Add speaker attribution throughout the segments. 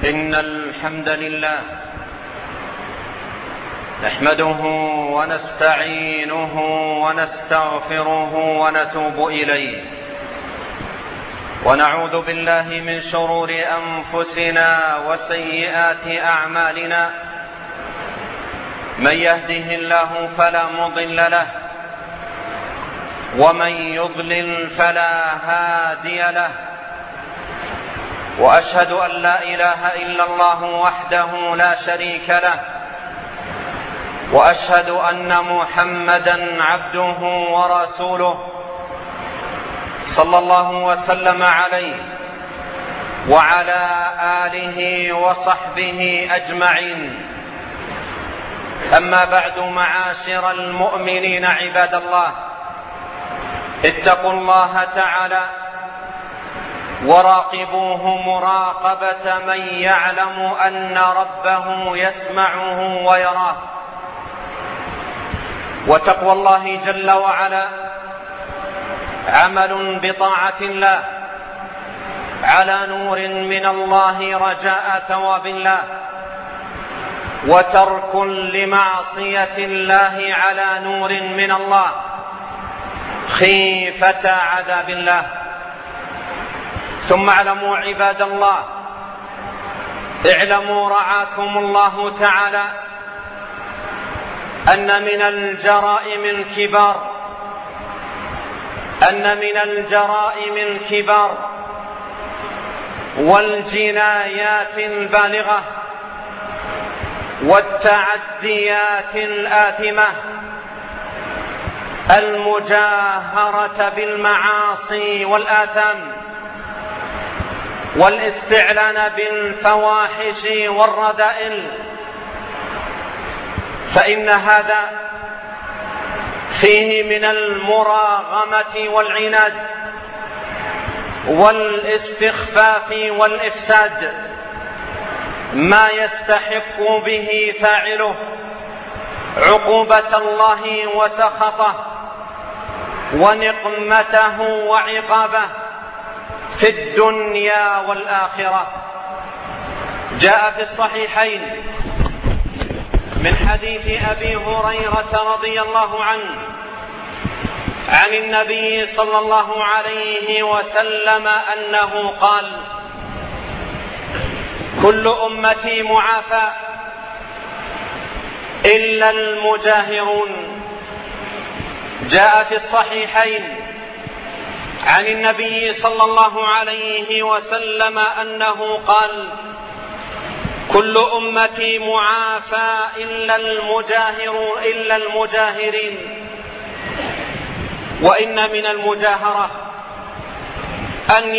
Speaker 1: إن الحمد لله نحمده ونستعينه ونستغفره ونتوب إليه، ونعوذ بالله من شرور أنفسنا وسيئات أعمالنا. من يهده الله فلا مضل له، ومن يضلل فلا هادي له. وأشهد أن لا إله إلا الله وحده لا شريك له، وأشهد أن محمدًا عبده ورسوله صلى الله وسلم عليه وعلى آله وصحبه أجمعين. أما بعد، معاشر المؤمنين عباد الله، اتقوا الله تعالى وراقبوه مراقبة من يعلم أن ربه يسمعه ويراه. وتقوى الله جل وعلا عمل بطاعة الله على نور من الله رجاء ثواب الله، وترك لمعصية الله على نور من الله خيفة عذاب الله. ثم اعلموا عباد الله، اعلموا رعاكم الله تعالى أن من الجرائم الكبار والجنايات البالغة والتعديات الآثمة المجاهرة بالمعاصي والآثام والاستعلان بالفواحش والرذائل، فإن هذا فيه من المراغمة والعناد والاستخفاف والإفساد ما يستحق به فاعله عقوبة الله وسخطه ونقمته وعقابه في الدنيا والآخرة. جاء في الصحيحين من حديث أبي هريرة رضي الله عنه عن النبي صلى الله عليه وسلم أنه قال: كل أمتي معافى إلا المجاهرون. جاء في الصحيحين عن النبي صلى الله عليه وسلم أنه قال: كل أمتي معافى إلا المجاهرين. وإن من المجاهرة أن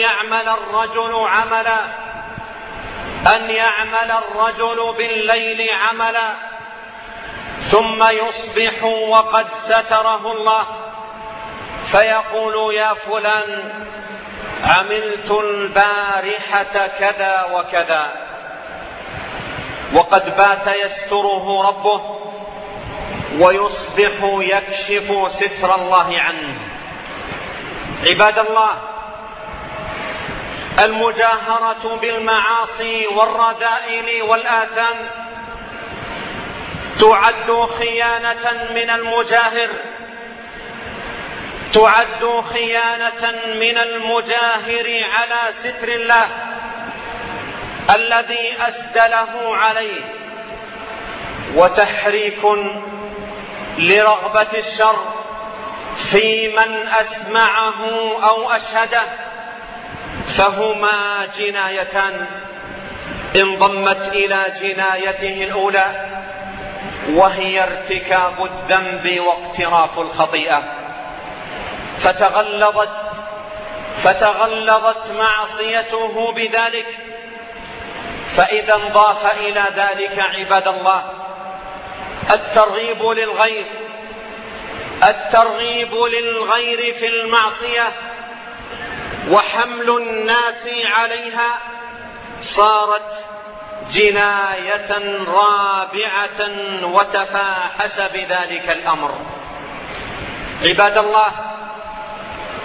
Speaker 1: يعمل الرجل بالليل عملا ثم يصبح وقد ستره الله فيقول: يا فلان، عملت البارحة كذا وكذا، وقد بات يستره ربه ويصبح يكشف ستر الله عنه. عباد الله، المجاهرة بالمعاصي والرذائل والآثام تعد خيانة من المجاهر على ستر الله الذي أسدله عليه، وتحريك لرغبة الشر في من أسمعه أو أشهده، فهما جنايتان انضمت إلى جنايته الأولى، وهي ارتكاب الذنب واقتراف الخطيئة، فتغلظت معصيته بذلك. فإذا انضاف إلى ذلك عباد الله الترغيب للغير في المعصية وحمل الناس عليها، صارت جناية رابعة وتفاحش بذلك الأمر. عباد الله،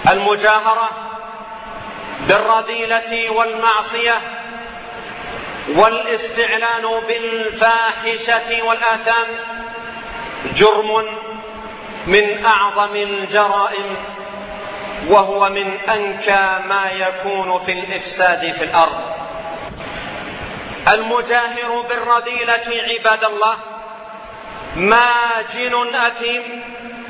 Speaker 1: المجاهرة بالرذيلة والمعصية والاستعلان بالفاحشة والآثام جرم من أعظم الجرائم، وهو من أنكى ما يكون في الإفساد في الأرض. المجاهر بالرذيلة عباد الله ماجن أثيم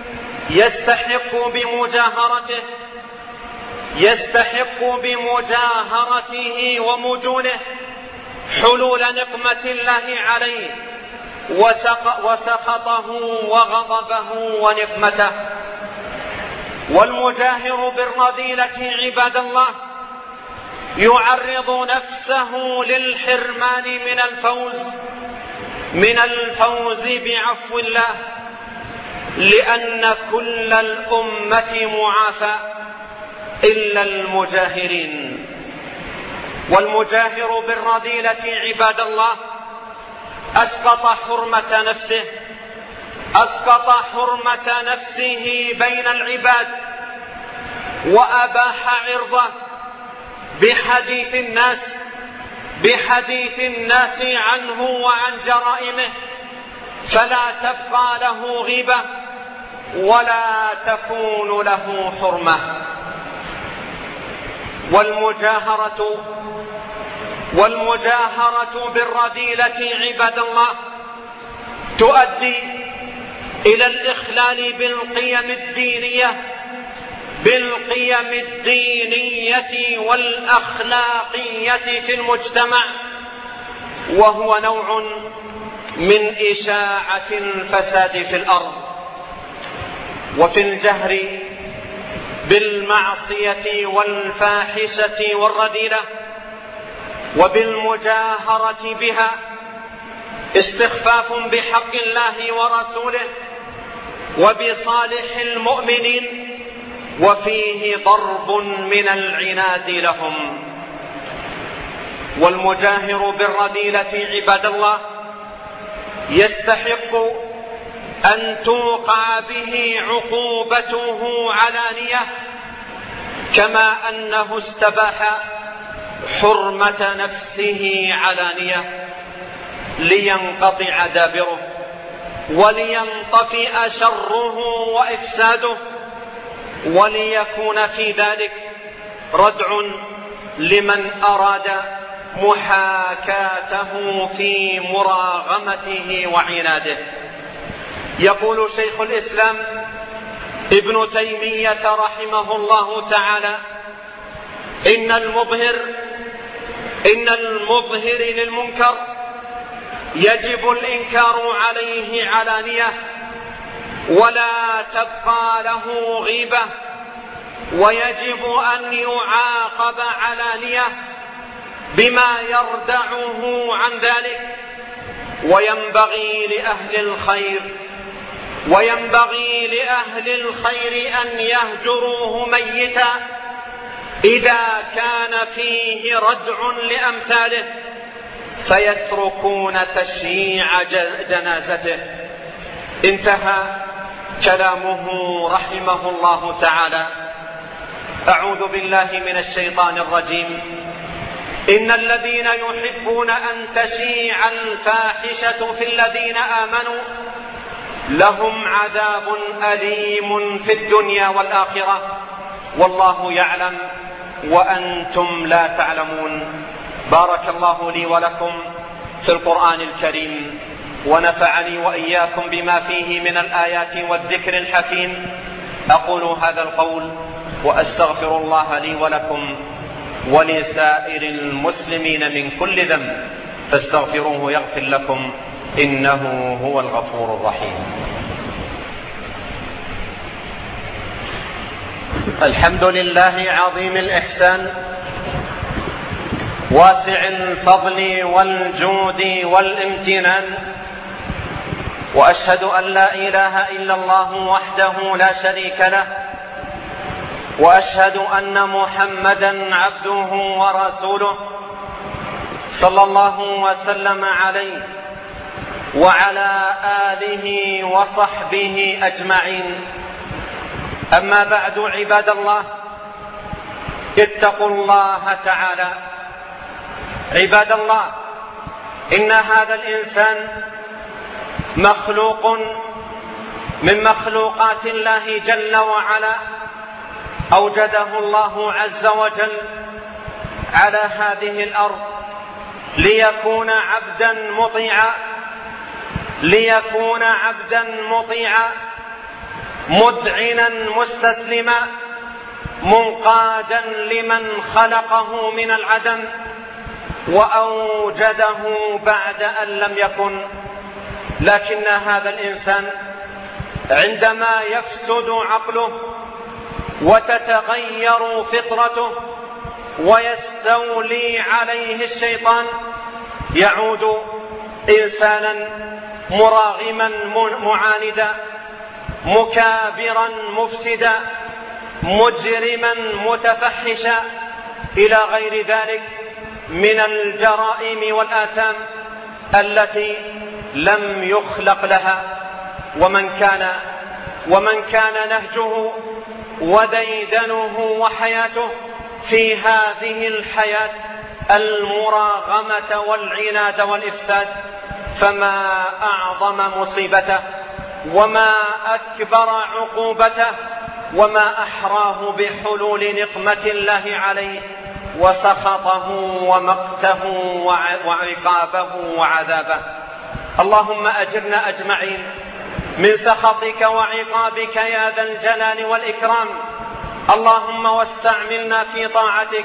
Speaker 1: يستحق بمجاهرته ومجونه حلول نقمة الله عليه وسخطه وغضبه ونقمته. والمجاهر بالرذيلة عباد الله يعرض نفسه للحرمان من الفوز بعفو الله، لأن كل الأمة معافى إلا المجاهرين. والمجاهر بالرذيلة عباد الله أسقط حرمة نفسه بين العباد، وأباح عرضه بحديث الناس عنه وعن جرائمه، فلا تبقى له غيبة ولا تكون له حرمة. والمجاهرة بالرذيلة عباد الله تؤدي إلى الإخلال بالقيم الدينية والأخلاقية في المجتمع، وهو نوع من إشاعة الفساد في الأرض. وفي الجهر بالمعصية والفاحشة والرذيلة وبالمجاهرة بها استخفاف بحق الله ورسوله وبصالح المؤمنين، وفيه ضرب من العناد لهم. والمجاهر بالرذيلة عباد الله يستحق أن توقع به عقوبته علانية، كما أنه استباح حرمة نفسه علانية لينقطع دابره ولينطفئ شره وإفساده، وليكون في ذلك ردع لمن أراد محاكاته في مراغمته وعناده. يقول شيخ الإسلام ابن تيمية رحمه الله تعالى: إن المظهر للمنكر يجب الإنكار عليه علانية، ولا تبقى له غيبة، ويجب أن يعاقب علانية بما يردعه عن ذلك. وينبغي لأهل الخير أن يهجروه ميتا إذا كان فيه ردع لأمثاله، فيتركون تشييع جنازته. انتهى كلامه رحمه الله تعالى. أعوذ بالله من الشيطان الرجيم. إن الذين يحبون أن تشيع الفاحشة في الذين آمنوا لهم عذاب أليم في الدنيا والآخرة والله يعلم وأنتم لا تعلمون. بارك الله لي ولكم في القرآن الكريم، ونفعني وإياكم بما فيه من الآيات والذكر الحكيم. أقول هذا القول وأستغفر الله لي ولكم ولسائر المسلمين من كل ذنب، فاستغفروه يغفر لكم إنه هو الغفور الرحيم. الحمد لله عظيم الإحسان واسع الفضل والجود والامتنان، وأشهد أن لا إله إلا الله وحده لا شريك له، وأشهد أن محمدا عبده ورسوله صلى الله وسلم عليه وعلى آله وصحبه أجمعين. أما بعد، عباد الله، اتقوا الله تعالى. عباد الله، إن هذا الإنسان مخلوق من مخلوقات الله جل وعلا، أوجده الله عز وجل على هذه الأرض ليكون عبدا مطيعا مذعنا مستسلما منقادا لمن خلقه من العدم وأوجده بعد أن لم يكن. لكن هذا الإنسان عندما يفسد عقله وتتغير فطرته ويستولي عليه الشيطان يعود إنسانا مراغما معاندا مكابرا مفسدا مجرما متفحشا إلى غير ذلك من الجرائم والآثام التي لم يخلق لها. ومن كان نهجه وديدنه وحياته في هذه الحياة المراغمة والعناد والإفساد، فما أعظم مصيبته وما أكبر عقوبته وما أحراه بحلول نقمة الله عليه وسخطه ومقته وعقابه وعذابه. اللهم أجرنا أجمعين من سخطك وعقابك يا ذا الجلال والإكرام. اللهم واستعملنا في طاعتك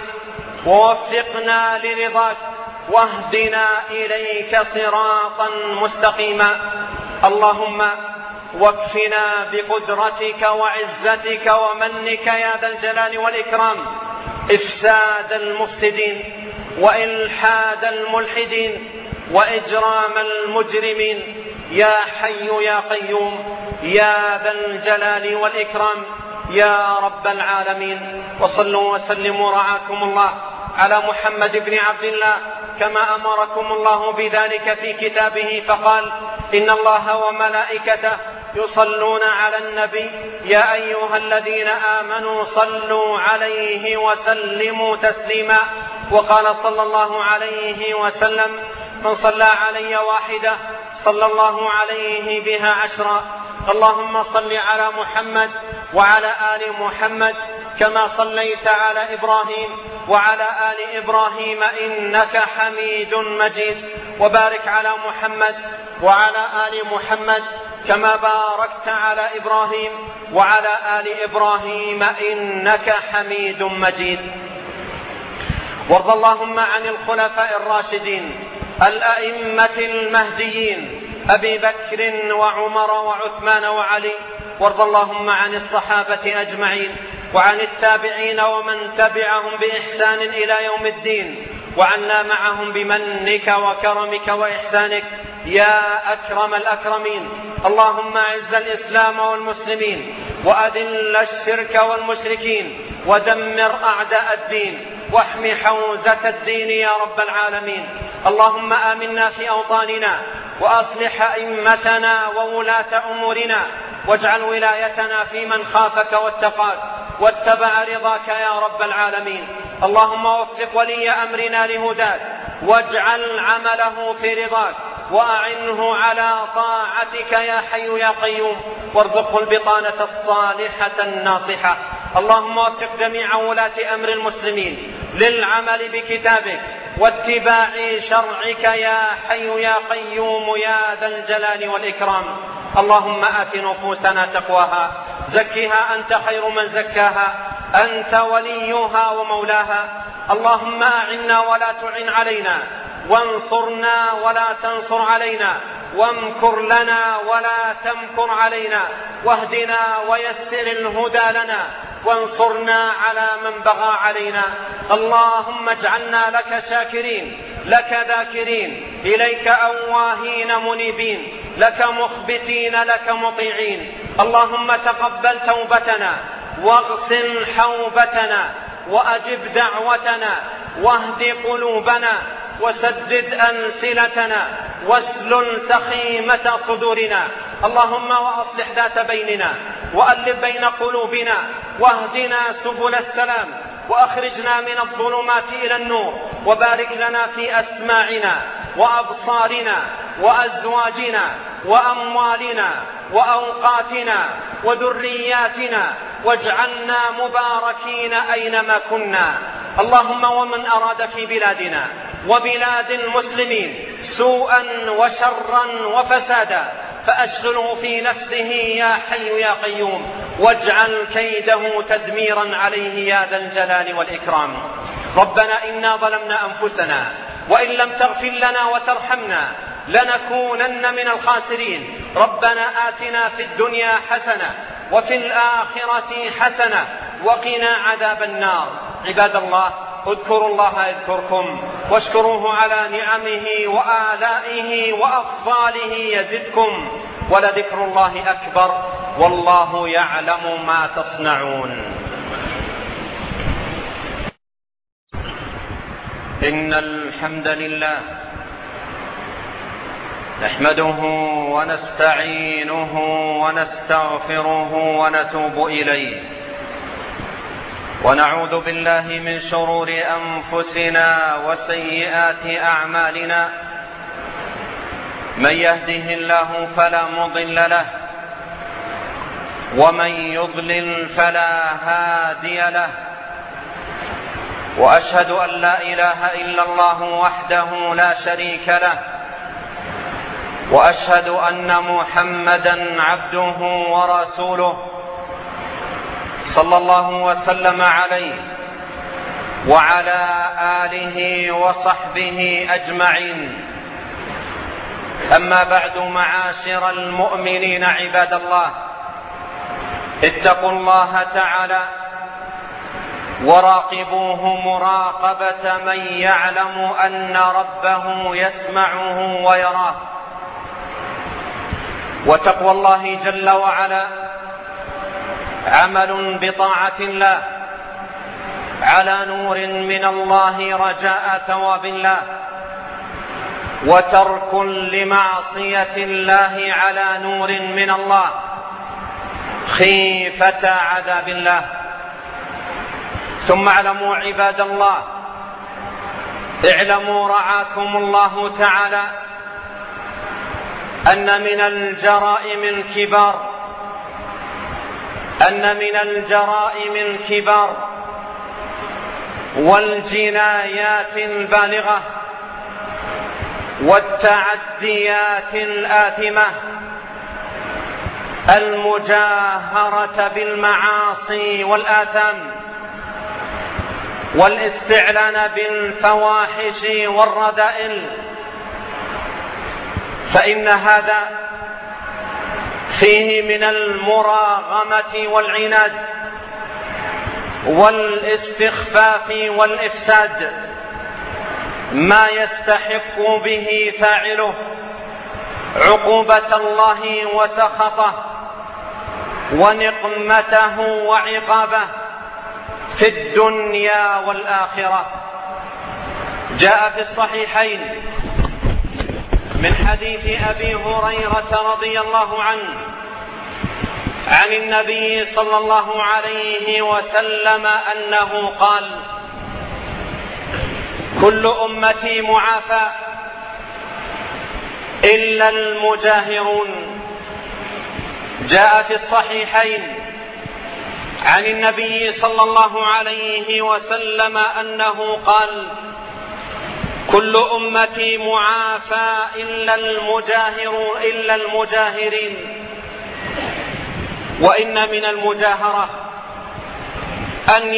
Speaker 1: ووفقنا لرضاك واهدنا إليك صراطا مستقيما. اللهم واكفنا بقدرتك وعزتك ومنك يا ذا الجلال والإكرام إفساد المفسدين وإلحاد الملحدين وإجرام المجرمين يا حي يا قيوم يا ذا الجلال والإكرام يا رب العالمين. وصلوا وسلموا رعاكم الله على محمد بن عبد الله كما أمركم الله بذلك في كتابه فقال: إن الله وملائكته يصلون على النبي يا أيها الذين آمنوا صلوا عليه وسلموا تسليما. وقال صلى الله عليه وسلم: من صلى علي واحدة صلى الله عليه بها 10. اللهم صل على محمد وعلى آل محمد كما صليت على إبراهيم وعلى آل إبراهيم إنك حميد مجيد. وبارك على محمد وعلى آل محمد كما باركت على إبراهيم وعلى آل إبراهيم إنك حميد مجيد. وارض اللهم عن الخلفاء الراشدين الأئمة المهديين أبي بكر وعمر وعثمان وعلي. وارض اللهم عن الصحابة أجمعين وعن التابعين ومن تبعهم بإحسان إلى يوم الدين، وعنا معهم بمنك وكرمك وإحسانك يا أكرم الأكرمين. اللهم أعز الإسلام والمسلمين وأذل الشرك والمشركين ودمر أعداء الدين واحم حوزة الدين يا رب العالمين. اللهم آمنا في أوطاننا وأصلح أئمتنا وولاة أمورنا واجعل ولايتنا في من خافك واتقاك واتبع رضاك يا رب العالمين. اللهم وفق ولي أمرنا لهداك واجعل عمله في رضاك وأعنه على طاعتك يا حي يا قيوم، وارزقه البطانة الصالحة الناصحة. اللهم وفق جميع ولاة أمر المسلمين للعمل بكتابك واتباع شرعك يا حي يا قيوم يا ذا الجلال والإكرام. اللهم آت نفوسنا تقواها زكها أنت خير من زكاها أنت وليها ومولاها. اللهم أعنا ولا تعن علينا وانصرنا ولا تنصر علينا وامكر لنا ولا تمكر علينا واهدنا ويسر الهدى لنا وانصرنا على من بغى علينا. اللهم اجعلنا لك شاكرين لك ذاكرين إليك أواهين منيبين لك مخبتين لك مطيعين. اللهم تقبل توبتنا واغسل حوبتنا وأجب دعوتنا واهد قلوبنا وسدد أنسلتنا واسلل سخيمة صدورنا. اللهم وأصلح ذات بيننا وألف بين قلوبنا واهدنا سبل السلام وأخرجنا من الظلمات إلى النور، وبارك لنا في أسماعنا وأبصارنا وأزواجنا وأموالنا وأوقاتنا وذرياتنا، واجعلنا مباركين أينما كنا. اللهم ومن أراد في بلادنا وبلاد المسلمين سوءا وشرا وفسادا فأشغله في نفسه يا حي يا قيوم، واجعل كيده تدميرا عليه يا ذا الجلال والإكرام. ربنا إنا ظلمنا أنفسنا وإن لم تغفر لنا وترحمنا لنكونن من الخاسرين. ربنا آتنا في الدنيا حسنة وفي الآخرة حسنة وقنا عذاب النار. عباد الله، اذكروا الله يذكركم واشكروه على نعمه وآلائه وأفضاله يزدكم، ولذكر الله أكبر والله يعلم ما تصنعون. إن الحمد لله نحمده ونستعينه ونستغفره ونتوب إليه، ونعوذ بالله من شرور أنفسنا وسيئات أعمالنا. من يهده الله فلا مضل له ومن يضلل فلا هادي له، وأشهد أن لا إله إلا الله وحده لا شريك له، وأشهد أن محمدا عبده ورسوله صلى الله وسلم عليه وعلى آله وصحبه أجمعين. أما بعد، معاشر المؤمنين عباد الله، اتقوا الله تعالى وراقبوه مراقبة من يعلم أن ربه يسمعه ويراه. وتقوى الله جل وعلا عمل بطاعة الله على نور من الله رجاء ثواب الله، وترك لمعصية الله على نور من الله خيفة عذاب الله. ثم اعلموا عباد الله، اعلموا رعاكم الله تعالى أن من الجرائم الكبار والجنايات البالغة والتعديات الآثمة المجاهرة بالمعاصي والآثام والاستعلان بالفواحش والرذائل، فإن هذا فيه من المراغمة والعناد والاستخفاف والإفساد ما يستحق به فاعله عقوبة الله وسخطه ونقمته وعقابه في الدنيا والآخرة. جاء في الصحيحين من حديث أبي هريرة رضي الله عنه عن النبي صلى الله عليه وسلم أنه قال: كل أمتي معافى إلا المجاهرون. جاء في الصحيحين عن النبي صلى الله عليه وسلم أنه قال: كل أمتي معافى إلا المجاهرين. وإن من المجاهرة أن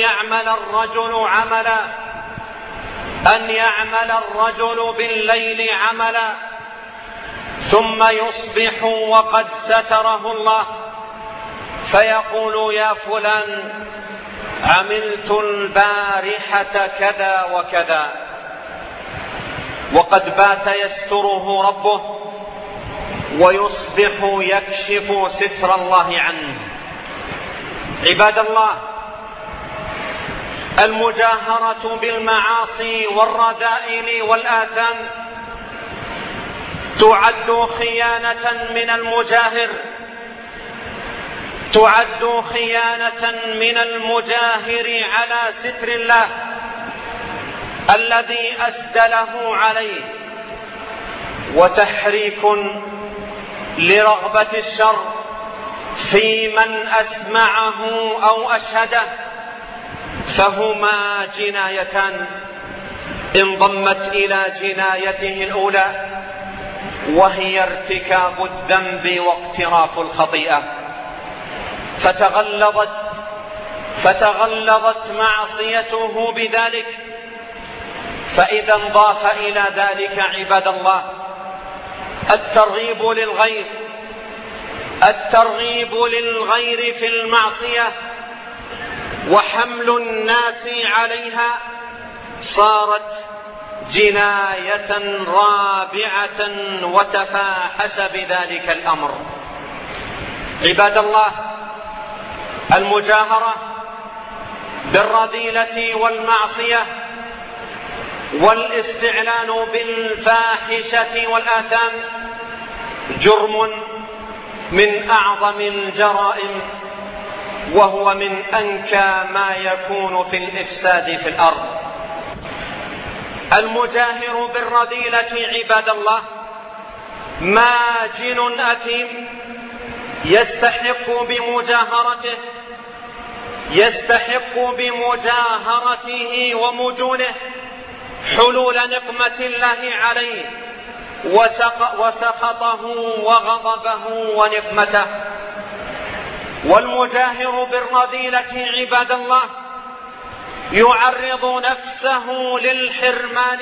Speaker 1: يعمل الرجل بالليل عملا ثم يصبح وقد ستره الله فيقول: يا فلان عملت البارحة كذا وكذا، وقد بات يستره ربه ويصبح يكشف ستر الله عنه. عباد الله، المجاهرة بالمعاصي والرذائل والآثام تعد خيانة من المجاهر على ستر الله الذي أسدله عليه وتحريك لرغبة الشر في من أسمعه أو أشهده، فهما جنايتان انضمت إلى جنايته الأولى، وهي ارتكاب الذنب واقتراف الخطيئة، فتغلظت معصيته بذلك. فإذا انضاف إلى ذلك عباد الله الترغيب للغير في المعصية وحمل الناس عليها، صارت جناية رابعة وتفاحش بذلك الأمر. عباد الله، المجاهرة بالرذيلة والمعصية والاستعلان بالفاحشة والآثام جرم من أعظم الجرائم، وهو من أنكى ما يكون في الإفساد في الأرض. المجاهر بالرذيلة عباد الله ماجن أثيم يستحق بمجاهرته ومجونه حلول نقمة الله عليه وسخطه وغضبه ونقمته. والمجاهر بالرذيلة عباد الله يعرض نفسه للحرمان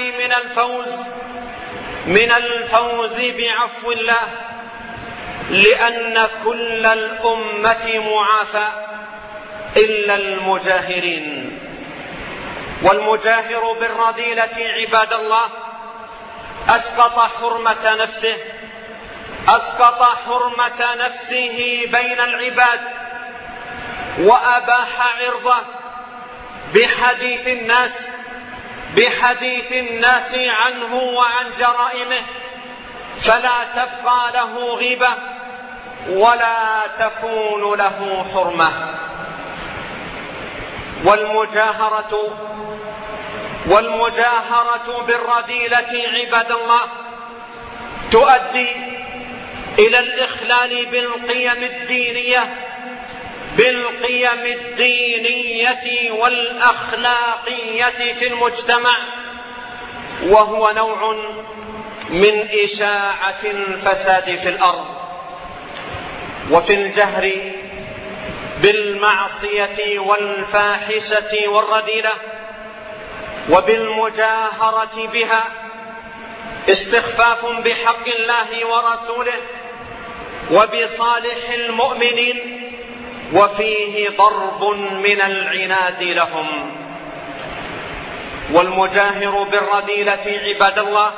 Speaker 1: من الفوز بعفو الله، لأن كل الأمة معافى إلا المجاهرين. والمجاهر بالرذيلة عباد الله أسقط حرمة نفسه بين العباد، وأباح عرضه بحديث الناس عنه وعن جرائمه، فلا تبقى له غيبة ولا تكون له حرمة. والمجاهرة بالرذيلة عباد الله تؤدي إلى الإخلال بالقيم الدينية والأخلاقية في المجتمع، وهو نوع من إشاعة الفساد في الأرض. وفي الجهر بالمعصية والفاحشة والرذيلة وبالمجاهرة بها استخفاف بحق الله ورسوله وبصالح المؤمنين، وفيه ضرب من العناد لهم. والمجاهر بالرذيلة عباد الله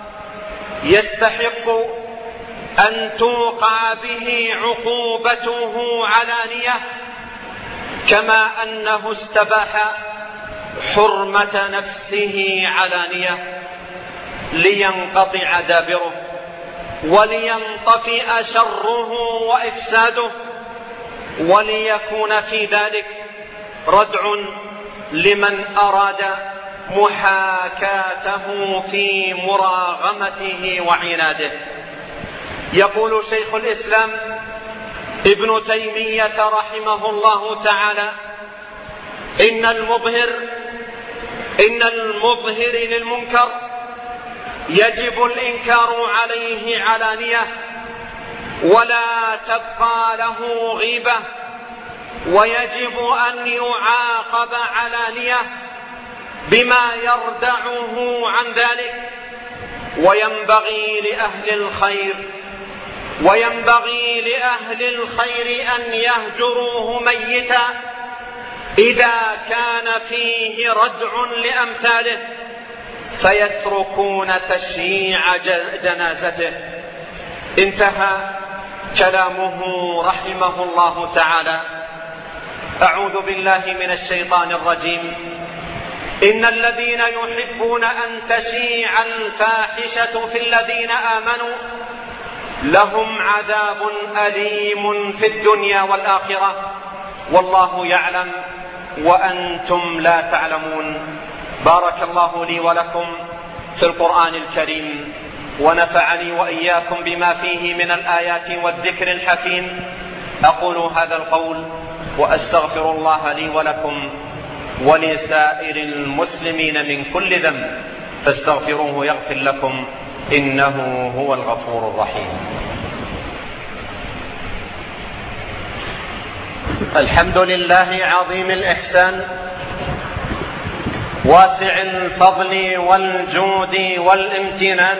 Speaker 1: يستحق أن توقع به عقوبته علانية، كما أنه استباح حرمة نفسه علانية لينقطع دابره ولينطفئ شره وإفساده، وليكون في ذلك ردع لمن أراد محاكاته في مراغمته وعناده. يقول شيخ الإسلام ابن تيمية رحمه الله تعالى: إن المظهر للمنكر يجب الإنكار عليه علانية، ولا تبقى له غيبة، ويجب أن يعاقب علانية بما يردعه عن ذلك. وينبغي لأهل الخير أن يهجروه ميتا إذا كان فيه ردع لأمثاله، فيتركون تشييع جنازته. انتهى كلامه رحمه الله تعالى. أعوذ بالله من الشيطان الرجيم. إن الذين يحبون أن تشيع الفاحشة في الذين آمنوا لهم عذاب أليم في الدنيا والآخرة والله يعلم وأنتم لا تعلمون. بارك الله لي ولكم في القرآن الكريم، ونفعني وإياكم بما فيه من الآيات والذكر الحكيم. أقول هذا القول وأستغفر الله لي ولكم ولسائر المسلمين من كل ذنب، فاستغفروه يغفر لكم، إنه هو الغفور الرحيم. الحمد لله عظيم الإحسان، واسع الفضل والجود والامتنان،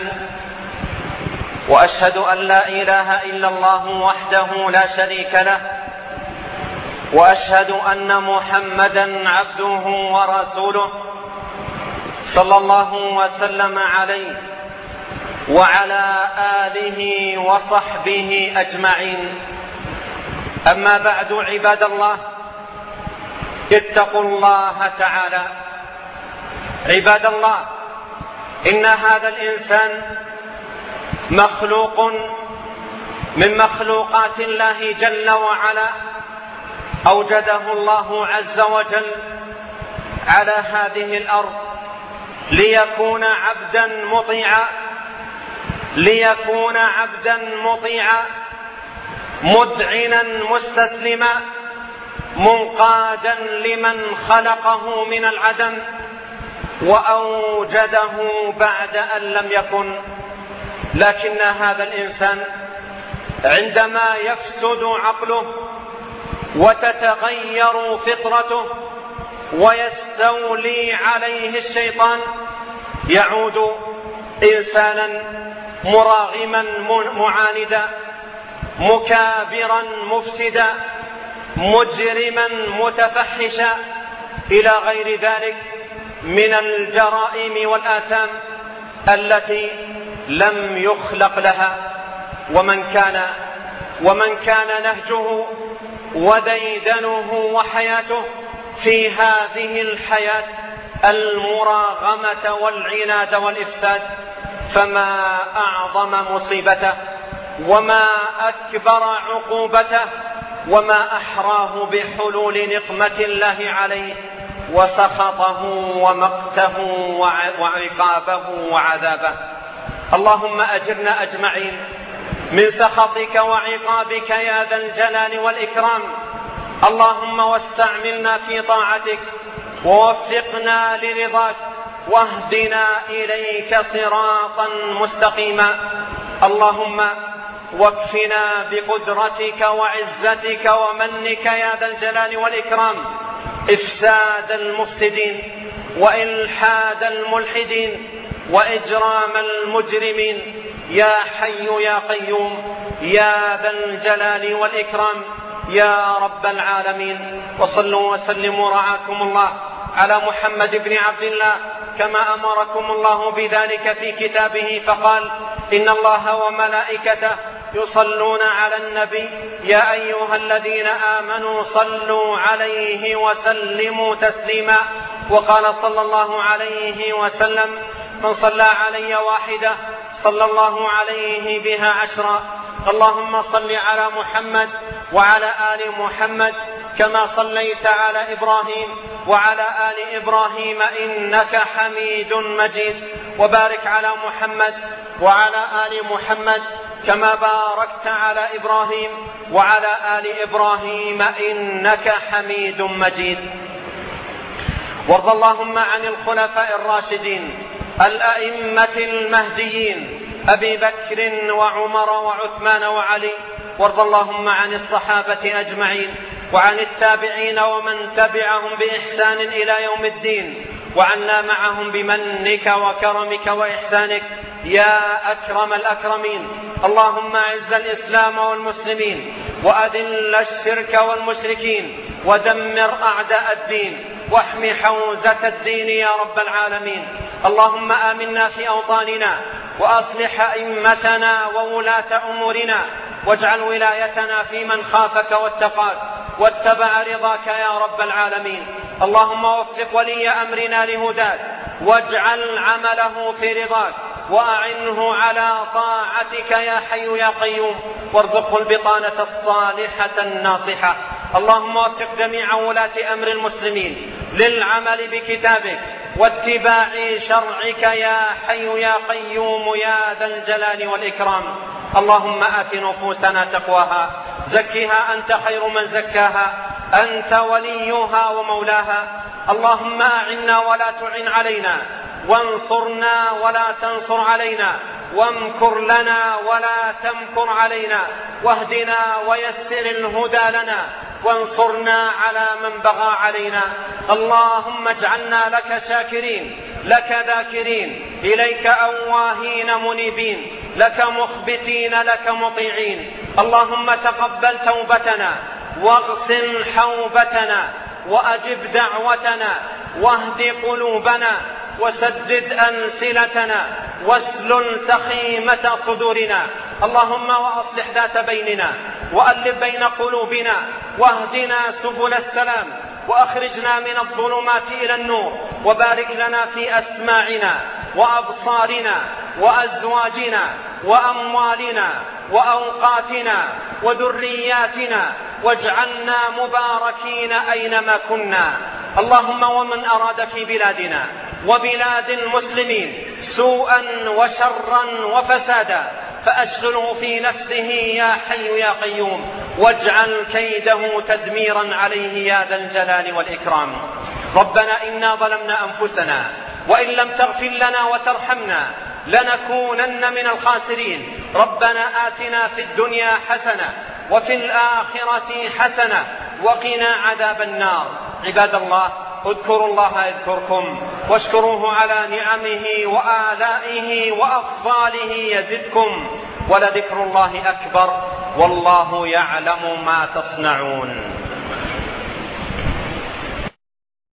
Speaker 1: وأشهد أن لا إله إلا الله وحده لا شريك له، وأشهد أن محمدا عبده ورسوله صلى الله وسلم عليه وعلى آله وصحبه أجمعين. أما بعد، عباد الله، اتقوا الله تعالى. عباد الله، إن هذا الإنسان مخلوق من مخلوقات الله جل وعلا، أوجده الله عز وجل على هذه الأرض ليكون عبدا مطيعا مذعنا مستسلما منقادا لمن خلقه من العدم وأوجده بعد أن لم يكن. لكن هذا الإنسان عندما يفسد عقله وتتغير فطرته ويستولي عليه الشيطان، يعود إنسانا مراغما معاندا، مكابرا مفسدا، مجرما متفحشا، إلى غير ذلك من الجرائم والآثام التي لم يخلق لها. ومن كان نهجه وديدنه وحياته في هذه الحياة المراغمة والعناد والإفساد، فما أعظم مصيبته وما أكبر عقوبته وما أحراه بحلول نقمة الله عليه وسخطه ومقته وعقابه وعذابه. اللهم أجرنا أجمعين من سخطك وعقابك يا ذا الجلال والإكرام. اللهم واستعملنا في طاعتك ووفقنا لرضاك واهدنا إليك صراطا مستقيما. اللهم واكفنا بقدرتك وعزتك ومنك يا ذا الجلال والإكرام إفساد المفسدين وإلحاد الملحدين وإجرام المجرمين، يا حي يا قيوم يا ذا الجلال والإكرام يا رب العالمين. وصلوا وسلموا رعاكم الله على محمد بن عبد الله كما أمركم الله بذلك في كتابه، فقال: إن الله وملائكته يصلون على النبي يا أيها الذين آمنوا صلوا عليه وسلموا تسليما. وقال صلى الله عليه وسلم: من صلى علي واحدة صلى الله عليه بها 10. اللهم صل على محمد وعلى آل محمد كما صليت على إبراهيم وعلى آل إبراهيم إنك حميد مجيد، وبارك على محمد وعلى آل محمد كما باركت على إبراهيم وعلى آل إبراهيم إنك حميد مجيد. وارض اللهم عن الخلفاء الراشدين الأئمة المهديين أبي بكر وعمر وعثمان وعلي، وارض اللهم عن الصحابة أجمعين وعن التابعين ومن تبعهم بإحسان إلى يوم الدين، وعنا معهم بمنك وكرمك وإحسانك يا أكرم الأكرمين. اللهم أعز الإسلام والمسلمين وأذل الشرك والمشركين ودمر أعداء الدين واحم حوزة الدين يا رب العالمين. اللهم آمنا في أوطاننا وأصلح أئمتنا وولاة أمورنا، واجعل ولايتنا في من خافك واتقاك واتبع رضاك يا رب العالمين. اللهم وفق ولي أمرنا لهداك واجعل عمله في رضاك وأعنه على طاعتك يا حي يا قيوم، وارزقه البطانة الصالحة الناصحة. اللهم وفق جميع ولاة أمر المسلمين للعمل بكتابك واتباع شرعك يا حي يا قيوم يا ذا الجلال والإكرام. اللهم آت نفوسنا تقواها، زكها أنت خير من زكاها، أنت وليها ومولاها. اللهم أعنا ولا تعن علينا، وانصرنا ولا تنصر علينا، وامكر لنا ولا تمكر علينا، واهدنا ويسر الهدى لنا، وانصرنا على من بغى علينا. اللهم اجعلنا لك شاكرين، لك ذاكرين، إليك أواهين منيبين، لك مخبتين، لك مطيعين. اللهم تقبل توبتنا، واغسل حوبتنا، وأجب دعوتنا، واهد قلوبنا، وسدد ألسنتنا، واسلل سخيمة صدورنا. اللهم وأصلح ذات بيننا، وألف بين قلوبنا، واهدنا سبل السلام، وأخرجنا من الظلمات إلى النور، وبارك لنا في أسماعنا وأبصارنا وأزواجنا وأموالنا وأوقاتنا وذرياتنا، واجعلنا مباركين أينما كنا. اللهم ومن أراد في بلادنا وبلاد المسلمين سوءا وشرا وفسادا فأشغله في نفسه يا حي يا قيوم، واجعل كيده تدميرا عليه يا ذا الجلال والإكرام. ربنا إنا ظلمنا أنفسنا، وإن لم تغفر لنا وترحمنا لنكونن من الخاسرين. ربنا آتنا في الدنيا حسنة وفي الآخرة حسنة وقنا عذاب النار. عباد الله، اذكروا الله يذكركم، واشكروه على نعمه وآلائه وأفضاله يزدكم، ولذكر الله أكبر، والله يعلم ما تصنعون.